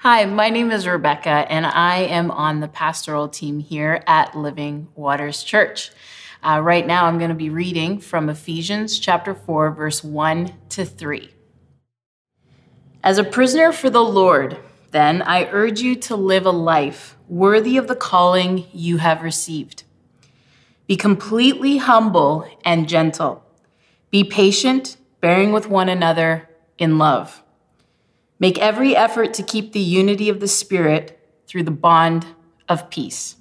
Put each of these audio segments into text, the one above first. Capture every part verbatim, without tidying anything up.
Hi, my name is Rebecca, and I am on the pastoral team here at Living Waters Church. Uh, right now, I'm going to be reading from Ephesians chapter four, verse one to three. As a prisoner for the Lord, then, I urge you to live a life worthy of the calling you have received. Be completely humble and gentle. Be patient, bearing with one another in love. Make every effort to keep the unity of the Spirit through the bond of peace.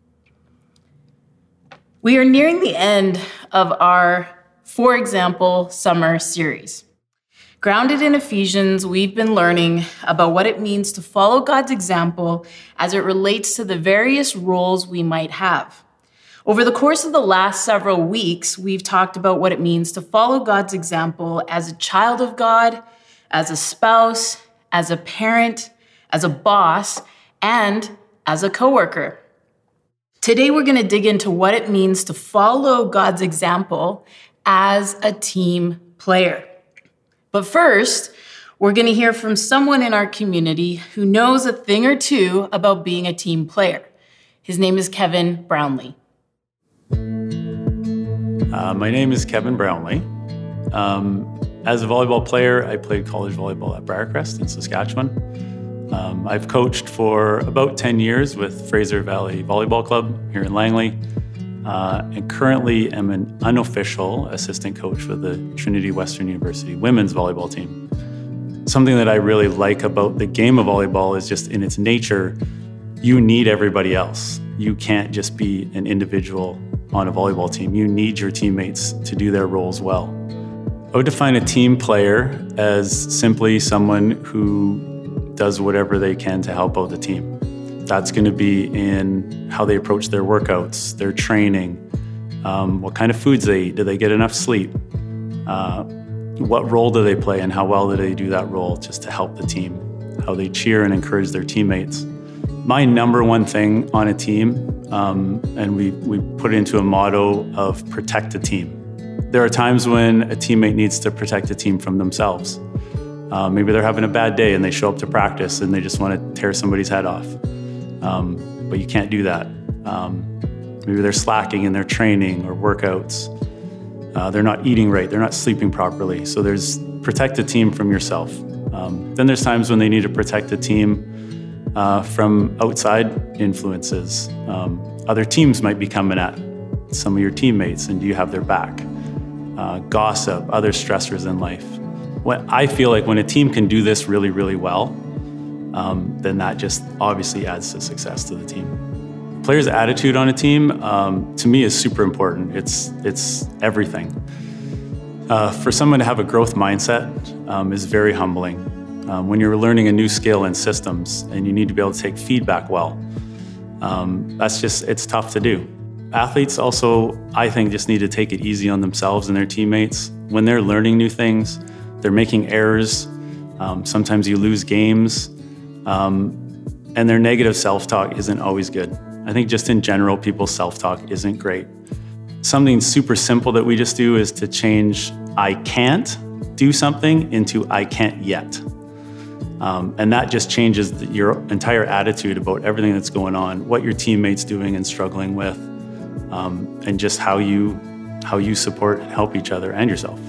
We are nearing the end of our For Example summer series. Grounded in Ephesians, we've been learning about what it means to follow God's example as it relates to the various roles we might have. Over the course of the last several weeks, we've talked about what it means to follow God's example as a child of God, as a spouse, as a parent, as a boss, and as a coworker. Today, we're going to dig into what it means to follow God's example as a team player. But first, we're going to hear from someone in our community who knows a thing or two about being a team player. His name is Kevin Brownlee. Uh, my name is Kevin Brownlee. Um, as a volleyball player, I played college volleyball at Briarcrest in Saskatchewan. Um, I've coached for about ten years with Fraser Valley Volleyball Club here in Langley, uh, and currently am an unofficial assistant coach for the Trinity Western University women's volleyball team. Something that I really like about the game of volleyball is just in its nature, you need everybody else. You can't just be an individual on a volleyball team. You need your teammates to do their roles well. I would define a team player as simply someone who does whatever they can to help out the team. That's going to be in how they approach their workouts, their training, um, what kind of foods they eat, do they get enough sleep, uh, what role do they play and how well do they do that role just to help the team, how they cheer and encourage their teammates. My number one thing on a team, um, and we, we put it into a motto of protect the team. There are times when a teammate needs to protect the team from themselves. Uh, maybe they're having a bad day and they show up to practice and they just want to tear somebody's head off. Um, but you can't do that. Um, maybe they're slacking in their training or workouts. Uh, they're not eating right, they're not sleeping properly. So there's protect the team from yourself. Um, then there's times when they need to protect the team Uh, from outside influences. Um, other teams might be coming at some of your teammates, and do you have their back? Uh, gossip, other stressors in life. What I feel like when a team can do this really, really well, um, then that just obviously adds to success to the team. Players' attitude on a team, um, to me, is super important. It's it's everything. Uh, for someone to have a growth mindset um, is very humbling. Um, when you're learning a new skill and systems and you need to be able to take feedback well, um, that's just, it's tough to do. Athletes also, I think, just need to take it easy on themselves and their teammates. When they're learning new things, they're making errors. Um, sometimes you lose games, um, and their negative self-talk isn't always good. I think just in general, people's self-talk isn't great. Something super simple that we just do is to change I can't do something into I can't yet. Um, and that just changes the, your entire attitude about everything that's going on, what your teammates doing and struggling with, um, and just how you how you support and help each other and yourself.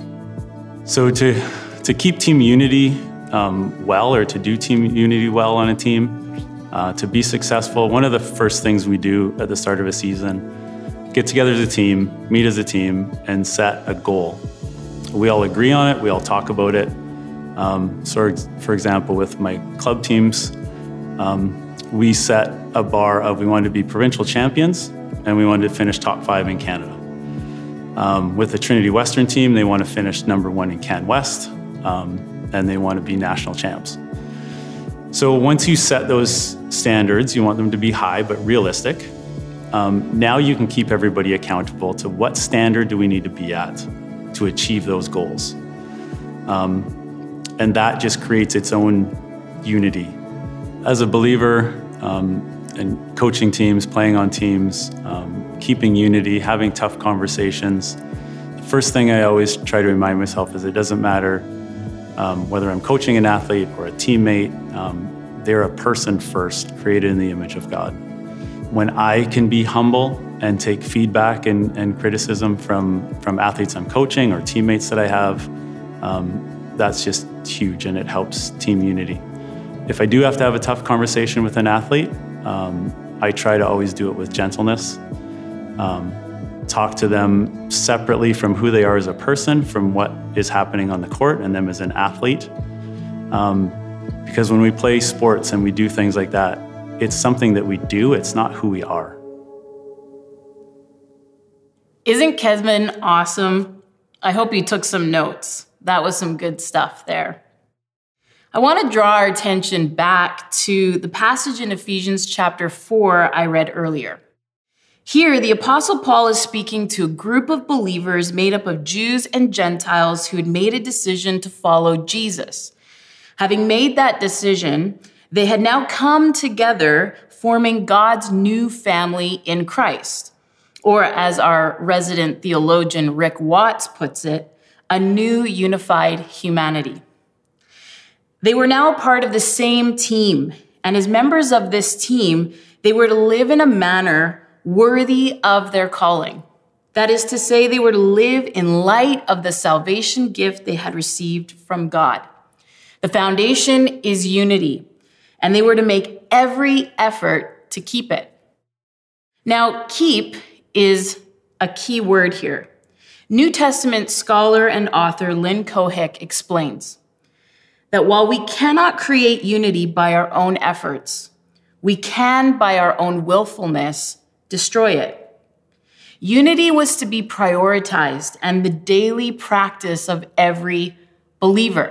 So to to keep team unity um, well, or to do team unity well on a team, uh, to be successful, one of the first things we do at the start of a season, get together as a team, meet as a team, and set a goal. We all agree on it. We all talk about it. Um, so, for example, with my club teams, um, we set a bar of we wanted to be provincial champions and we wanted to finish top five in Canada. Um, with the Trinity Western team, they want to finish number one in Can West, um, and they want to be national champs. So once you set those standards, you want them to be high but realistic. Um, now you can keep everybody accountable to what standard do we need to be at to achieve those goals. Um, And that just creates its own unity. As a believer um, in coaching teams, playing on teams, um, keeping unity, having tough conversations, the first thing I always try to remind myself is it doesn't matter um, whether I'm coaching an athlete or a teammate, um, they're a person first, created in the image of God. When I can be humble and take feedback and, and criticism from, from athletes I'm coaching or teammates that I have, um, that's just huge, and it helps team unity. If I do have to have a tough conversation with an athlete, um, I try to always do it with gentleness. Um, talk to them separately from who they are as a person, from what is happening on the court, and them as an athlete. Um, because when we play sports and we do things like that, it's something that we do, it's not who we are. Isn't Kevin awesome? I hope you took some notes. That was some good stuff there. I want to draw our attention back to the passage in Ephesians chapter four I read earlier. Here, the Apostle Paul is speaking to a group of believers made up of Jews and Gentiles who had made a decision to follow Jesus. Having made that decision, they had now come together, forming God's new family in Christ. Or as our resident theologian Rick Watts puts it, a new unified humanity. They were now a part of the same team, and as members of this team, they were to live in a manner worthy of their calling. That is to say, they were to live in light of the salvation gift they had received from God. The foundation is unity, and they were to make every effort to keep it. Now, keep is a key word here. New Testament scholar and author Lynn Cohick explains that while we cannot create unity by our own efforts, we can, by our own willfulness, destroy it. Unity was to be prioritized and the daily practice of every believer.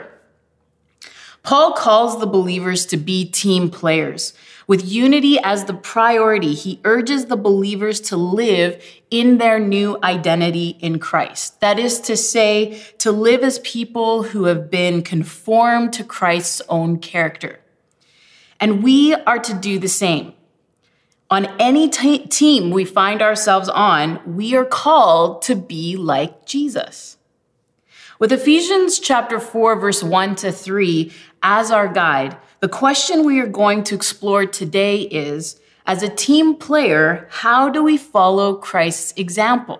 Paul calls the believers to be team players. With unity as the priority, he urges the believers to live in their new identity in Christ. That is to say, to live as people who have been conformed to Christ's own character. And we are to do the same. On any t- team we find ourselves on, we are called to be like Jesus. With Ephesians chapter four, verse one to three as our guide, the question we are going to explore today is, as a team player, how do we follow Christ's example?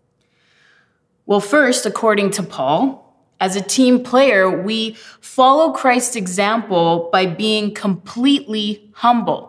Well, first, according to Paul, as a team player, we follow Christ's example by being completely humble.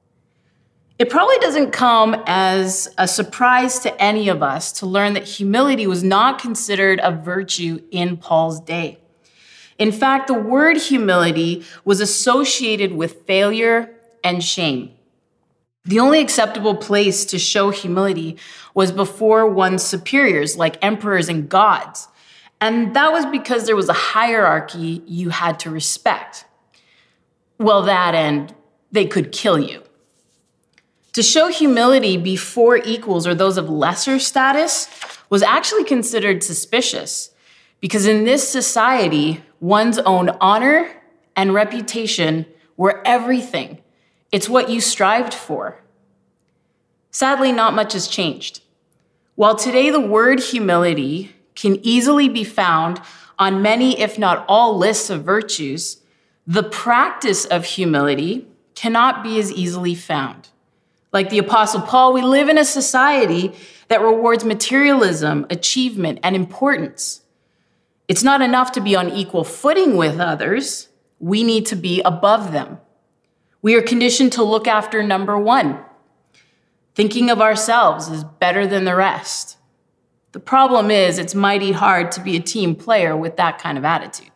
It probably doesn't come as a surprise to any of us to learn that humility was not considered a virtue in Paul's day. In fact, the word humility was associated with failure and shame. The only acceptable place to show humility was before one's superiors, like emperors and gods. And that was because there was a hierarchy you had to respect. Well, that and they could kill you. To show humility before equals or those of lesser status was actually considered suspicious, because in this society, one's own honor and reputation were everything. It's what you strived for. Sadly, not much has changed. While today the word humility can easily be found on many, if not all, lists of virtues, the practice of humility cannot be as easily found. Like the Apostle Paul, we live in a society that rewards materialism, achievement, and importance. It's not enough to be on equal footing with others. We need to be above them. We are conditioned to look after number one, thinking of ourselves as better than the rest. The problem is, it's mighty hard to be a team player with that kind of attitude.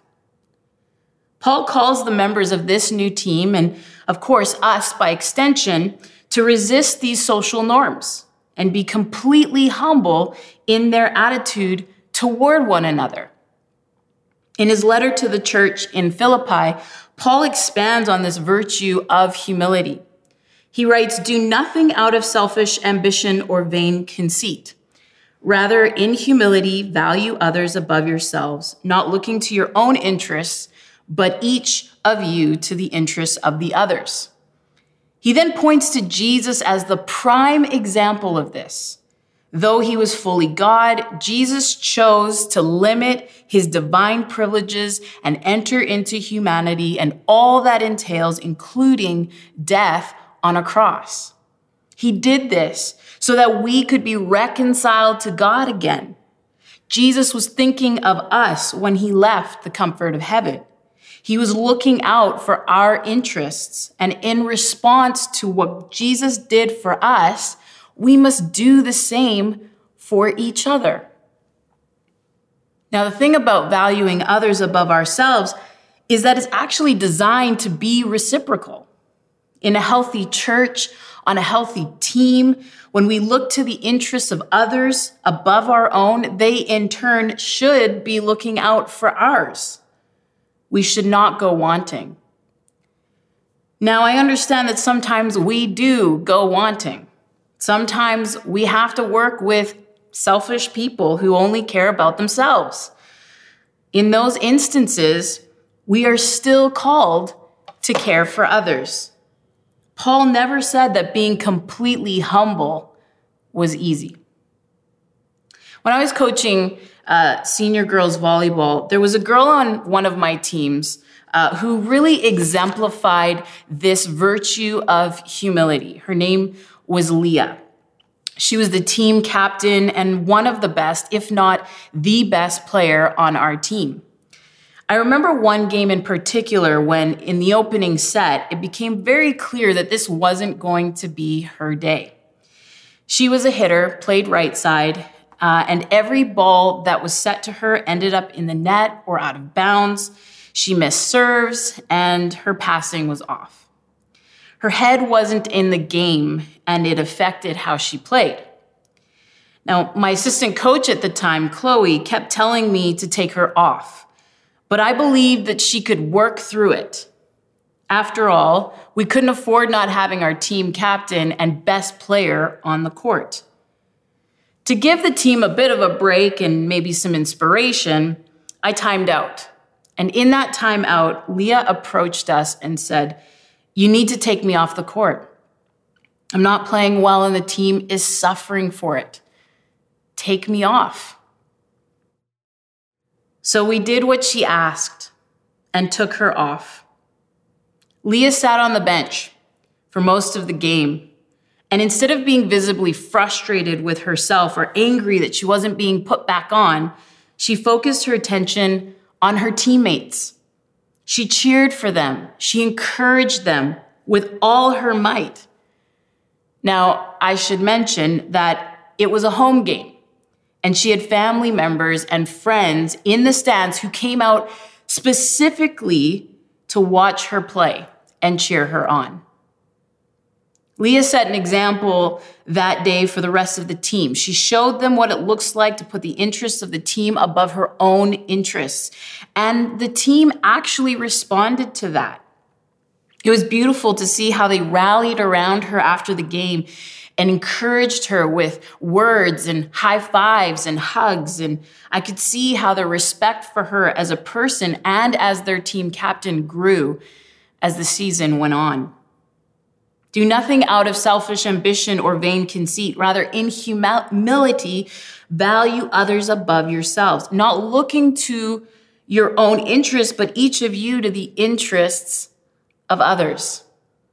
Paul calls the members of this new team, and of course us by extension, to resist these social norms and be completely humble in their attitude toward one another. In his letter to the church in Philippi, Paul expands on this virtue of humility. He writes, "Do nothing out of selfish ambition or vain conceit. Rather, in humility, value others above yourselves, not looking to your own interests, but each of you to the interests of the others." He then points to Jesus as the prime example of this. Though he was fully God, Jesus chose to limit his divine privileges and enter into humanity and all that entails, including death on a cross. He did this so that we could be reconciled to God again. Jesus was thinking of us when he left the comfort of heaven. He was looking out for our interests, and in response to what Jesus did for us, we must do the same for each other. Now, the thing about valuing others above ourselves is that it's actually designed to be reciprocal. In a healthy church, on a healthy team, when we look to the interests of others above our own, they in turn should be looking out for ours. We should not go wanting. Now, I understand that sometimes we do go wanting. Sometimes we have to work with selfish people who only care about themselves. In those instances, we are still called to care for others. Paul never said that being completely humble was easy. When I was coaching uh, senior girls volleyball, there was a girl on one of my teams uh, who really exemplified this virtue of humility. Her name was Leah. She was the team captain and one of the best, if not the best player on our team. I remember one game in particular when in the opening set, it became very clear that this wasn't going to be her day. She was a hitter, played right side, uh, and every ball that was set to her ended up in the net or out of bounds. She missed serves and her passing was off. Her head wasn't in the game and it affected how she played. Now, my assistant coach at the time, Chloe, kept telling me to take her off, but I believed that she could work through it. After all, we couldn't afford not having our team captain and best player on the court. To give the team a bit of a break and maybe some inspiration, I timed out. And in that timeout, Leah approached us and said, "You need to take me off the court. I'm not playing well and the team is suffering for it. Take me off." So we did what she asked and took her off. Leah sat on the bench for most of the game. And instead of being visibly frustrated with herself or angry that she wasn't being put back on, she focused her attention on her teammates. She cheered for them. She encouraged them with all her might. Now, I should mention that it was a home game, and she had family members and friends in the stands who came out specifically to watch her play and cheer her on. Leah set an example that day for the rest of the team. She showed them what it looks like to put the interests of the team above her own interests. And the team actually responded to that. It was beautiful to see how they rallied around her after the game and encouraged her with words and high fives and hugs. And I could see how their respect for her as a person and as their team captain grew as the season went on. Do nothing out of selfish ambition or vain conceit. Rather, in humility, value others above yourselves, not looking to your own interests, but each of you to the interests of others.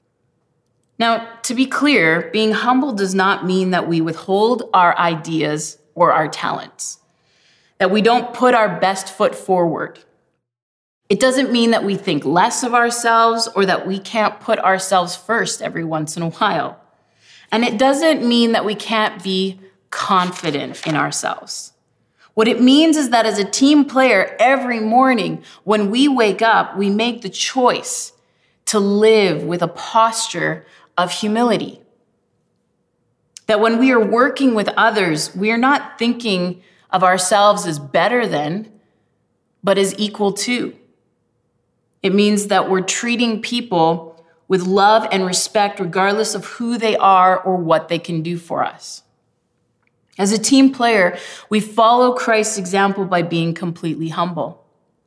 Now, to be clear, being humble does not mean that we withhold our ideas or our talents, that we don't put our best foot forward. It doesn't mean that we think less of ourselves or that we can't put ourselves first every once in a while. And it doesn't mean that we can't be confident in ourselves. What it means is that as a team player, every morning when we wake up, we make the choice to live with a posture of humility. That when we are working with others, we are not thinking of ourselves as better than, but as equal to. It means that we're treating people with love and respect regardless of who they are or what they can do for us. As a team player, we follow Christ's example by being completely humble.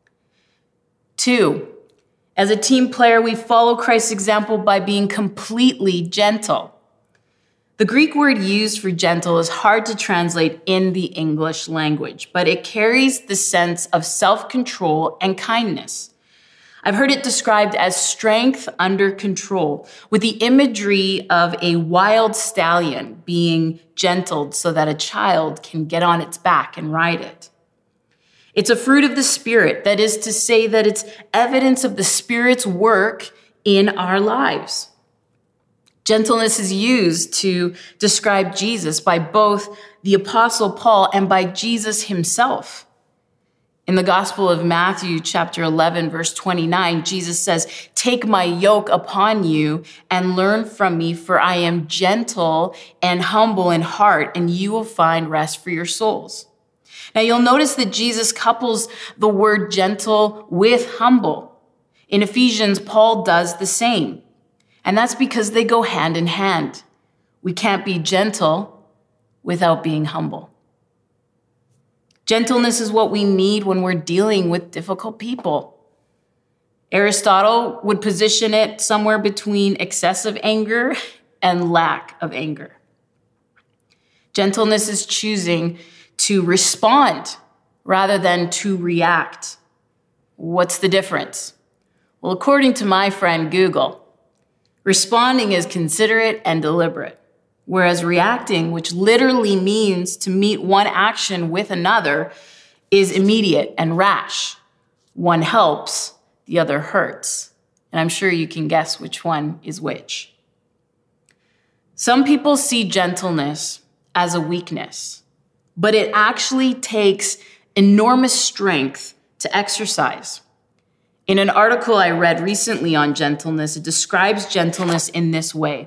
Two, as a team player, we follow Christ's example by being completely gentle. The Greek word used for gentle is hard to translate in the English language, but it carries the sense of self-control and kindness. I've heard it described as strength under control, with the imagery of a wild stallion being gentled so that a child can get on its back and ride it. It's a fruit of the Spirit, that is to say that it's evidence of the Spirit's work in our lives. Gentleness is used to describe Jesus by both the Apostle Paul and by Jesus himself. In the Gospel of Matthew, chapter eleven, verse twenty-nine, Jesus says, "Take my yoke upon you and learn from me, for I am gentle and humble in heart, and you will find rest for your souls." Now, you'll notice that Jesus couples the word gentle with humble. In Ephesians, Paul does the same. And that's because they go hand in hand. We can't be gentle without being humble. Gentleness is what we need when we're dealing with difficult people. Aristotle would position it somewhere between excessive anger and lack of anger. Gentleness is choosing to respond rather than to react. What's the difference? Well, according to my friend Google, responding is considerate and deliberate, whereas reacting, which literally means to meet one action with another, is immediate and rash. One helps, the other hurts. And I'm sure you can guess which one is which. Some people see gentleness as a weakness, but it actually takes enormous strength to exercise. In an article I read recently on gentleness, it describes gentleness in this way.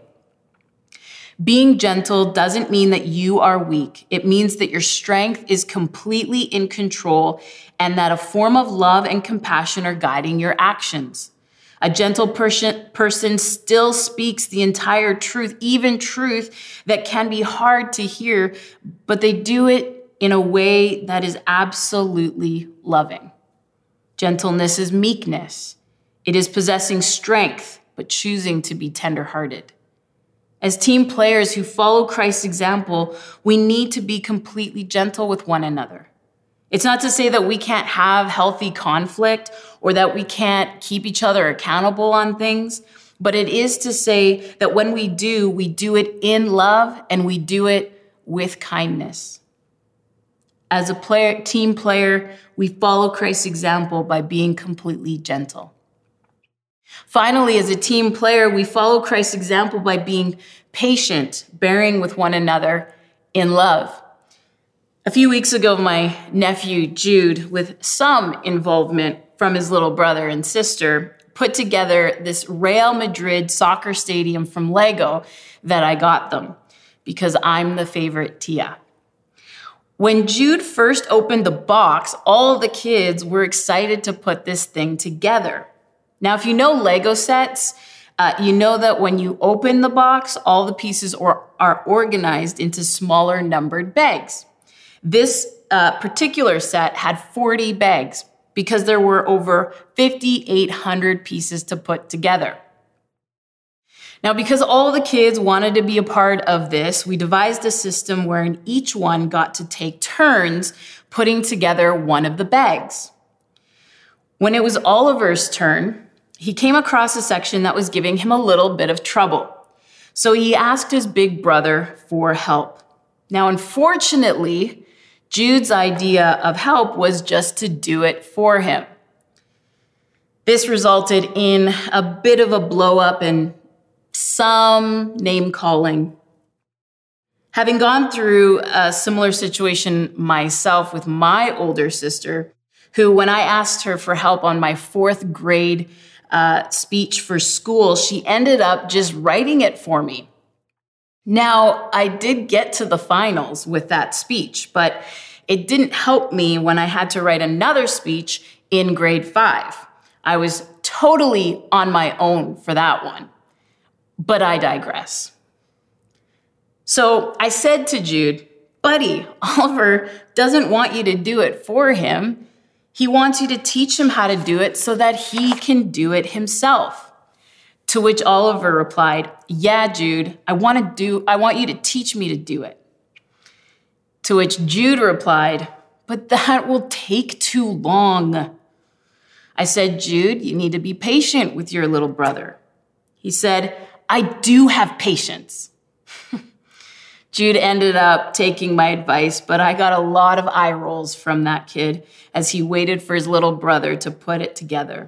Being gentle doesn't mean that you are weak. It means that your strength is completely in control and that a form of love and compassion are guiding your actions. A gentle person, person still speaks the entire truth, even truth that can be hard to hear, but they do it in a way that is absolutely loving. Gentleness is meekness. It is possessing strength, but choosing to be tenderhearted. As team players who follow Christ's example, we need to be completely gentle with one another. It's not to say that we can't have healthy conflict or that we can't keep each other accountable on things, but it is to say that when we do, we do it in love and we do it with kindness. As a player, team player, we follow Christ's example by being completely gentle. Finally, as a team player, we follow Christ's example by being patient, bearing with one another in love. A few weeks ago, my nephew, Jude, with some involvement from his little brother and sister, put together this Real Madrid soccer stadium from Lego that I got them because I'm the favorite Tia. When Jude first opened the box, all of the kids were excited to put this thing together. Now, if you know Lego sets, uh, you know that when you open the box, all the pieces are, are organized into smaller numbered bags. This uh, particular set had forty bags because there were over five thousand eight hundred pieces to put together. Now, because all the kids wanted to be a part of this, we devised a system wherein each one got to take turns putting together one of the bags. When it was Oliver's turn, he came across a section that was giving him a little bit of trouble. So he asked his big brother for help. Now, unfortunately, Jude's idea of help was just to do it for him. This resulted in a bit of a blow up and some name calling. Having gone through a similar situation myself with my older sister, who, when I asked her for help on my fourth grade uh, speech for school, she ended up just writing it for me. Now, I did get to the finals with that speech, but it didn't help me when I had to write another speech in grade five. I was totally on my own for that one. But I digress. So I said to Jude, buddy, Oliver doesn't want you to do it for him. He wants you to teach him how to do it so that he can do it himself. To which Oliver replied, "Yeah, Jude, I want to do, I want you to teach me to do it." To which Jude replied, "But that will take too long." I said, "Jude, you need to be patient with your little brother." He said, "I do have patience." Jude ended up taking my advice, but I got a lot of eye rolls from that kid as he waited for his little brother to put it together.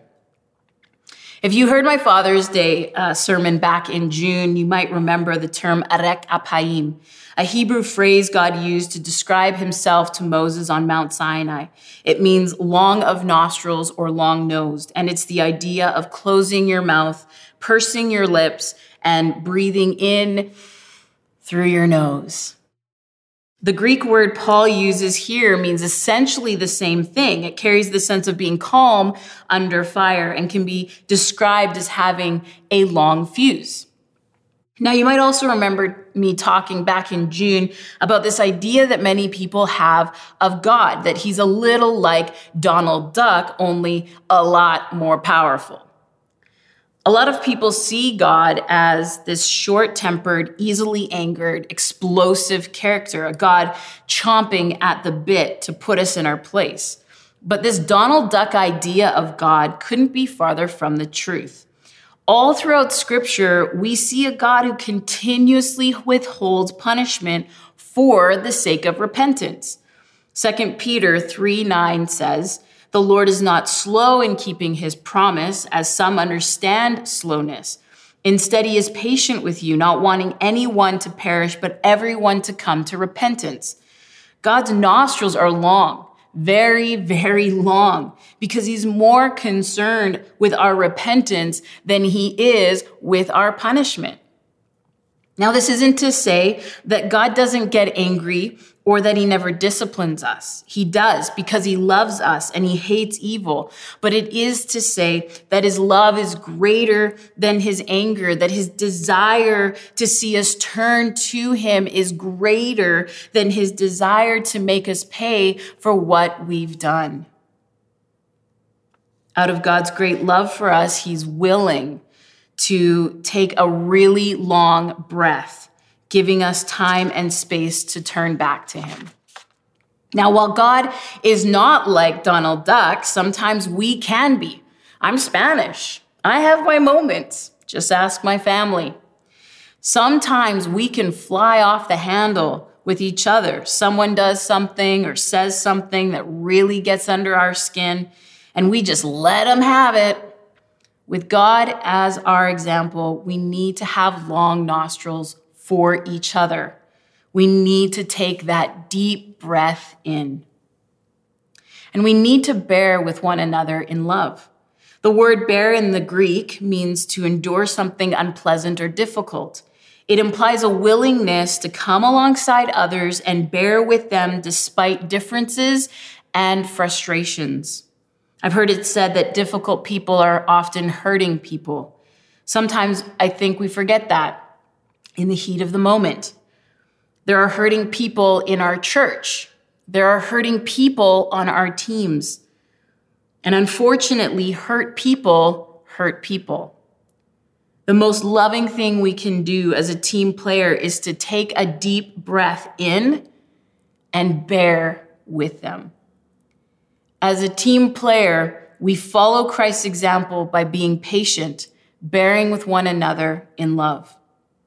If you heard my Father's Day uh, sermon back in June, you might remember the term arek apayim, a Hebrew phrase God used to describe himself to Moses on Mount Sinai. It means long of nostrils or long-nosed, and it's the idea of closing your mouth, pursing your lips, and breathing in through your nose. The Greek word Paul uses here means essentially the same thing. It carries the sense of being calm under fire and can be described as having a long fuse. Now, you might also remember me talking back in June about this idea that many people have of God, that he's a little like Donald Duck, only a lot more powerful. A lot of people see God as this short-tempered, easily angered, explosive character, a God chomping at the bit to put us in our place. But this Donald Duck idea of God couldn't be farther from the truth. All throughout Scripture, we see a God who continuously withholds punishment for the sake of repentance. Second Peter three nine says, "The Lord is not slow in keeping his promise, as some understand slowness. Instead, he is patient with you, not wanting anyone to perish, but everyone to come to repentance." God's nostrils are long, very, very long, because he's more concerned with our repentance than he is with our punishment. Now, this isn't to say that God doesn't get angry or that he never disciplines us. He does, because he loves us and he hates evil. But it is to say that his love is greater than his anger, that his desire to see us turn to him is greater than his desire to make us pay for what we've done. Out of God's great love for us, he's willing to take a really long breath, giving us time and space to turn back to him. Now, while God is not like Donald Duck, sometimes we can be. I'm Spanish. I have my moments. Just ask my family. Sometimes we can fly off the handle with each other. Someone does something or says something that really gets under our skin, and we just let them have it. With God as our example, we need to have long nostrils for each other. We need to take that deep breath in. And we need to bear with one another in love. The word bear in the Greek means to endure something unpleasant or difficult. It implies a willingness to come alongside others and bear with them despite differences and frustrations. I've heard it said that difficult people are often hurting people. Sometimes I think we forget that in the heat of the moment. There are hurting people in our church. There are hurting people on our teams. And unfortunately, hurt people hurt people. The most loving thing we can do as a team player is to take a deep breath in and bear with them. As a team player, we follow Christ's example by being patient, bearing with one another in love.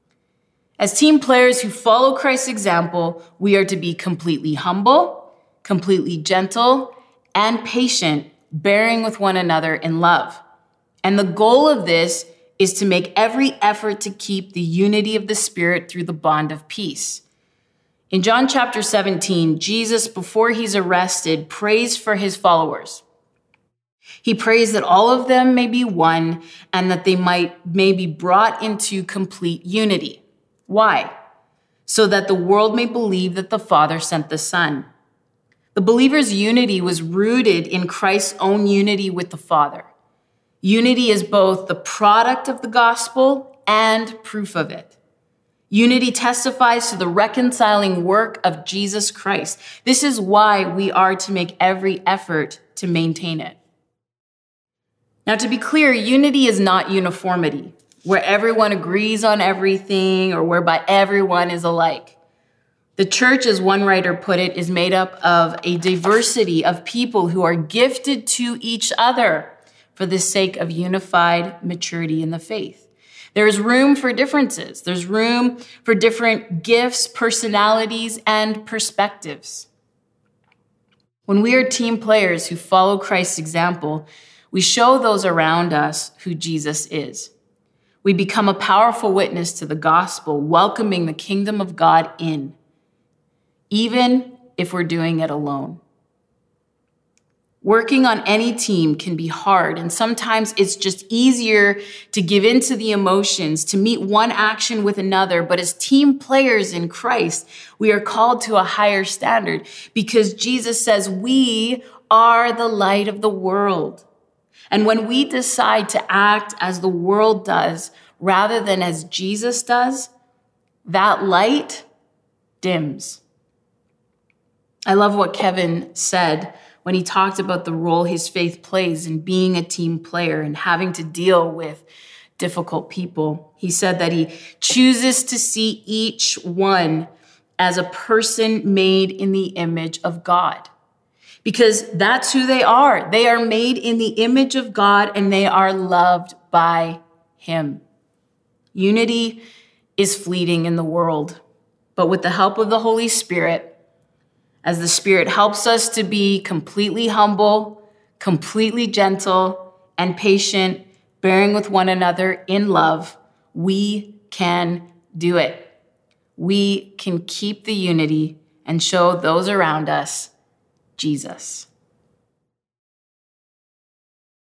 As team players who follow Christ's example, we are to be completely humble, completely gentle, and patient, bearing with one another in love. And the goal of this is to make every effort to keep the unity of the Spirit through the bond of peace. In John chapter seventeen, Jesus, before he's arrested, prays for his followers. He prays that all of them may be one and that they might may be brought into complete unity. Why? So that the world may believe that the Father sent the Son. The believer's unity was rooted in Christ's own unity with the Father. Unity is both the product of the gospel and proof of it. Unity testifies to the reconciling work of Jesus Christ. This is why we are to make every effort to maintain it. Now, to be clear, unity is not uniformity. where everyone agrees on everything or whereby everyone is alike. The church, as one writer put it, is made up of a diversity of people who are gifted to each other for the sake of unified maturity in the faith. There is room for differences. There's room for different gifts, personalities, and perspectives. When we are team players who follow Christ's example, we show those around us who Jesus is. We become a powerful witness to the gospel, welcoming the kingdom of God in, even if we're doing it alone. Working on any team can be hard, and sometimes it's just easier to give in to the emotions, to meet one action with another. But as team players in Christ, we are called to a higher standard because Jesus says we are the light of the world. And when we decide to act as the world does rather than as Jesus does, that light dims. I love what Kevin said when he talked about the role his faith plays in being a team player and having to deal with difficult people. He said that he chooses to see each one as a person made in the image of God, because that's who they are. They are made in the image of God and they are loved by him. Unity is fleeting in the world, but with the help of the Holy Spirit, as the Spirit helps us to be completely humble, completely gentle, and patient, bearing with one another in love, we can do it. We can keep the unity and show those around us Jesus.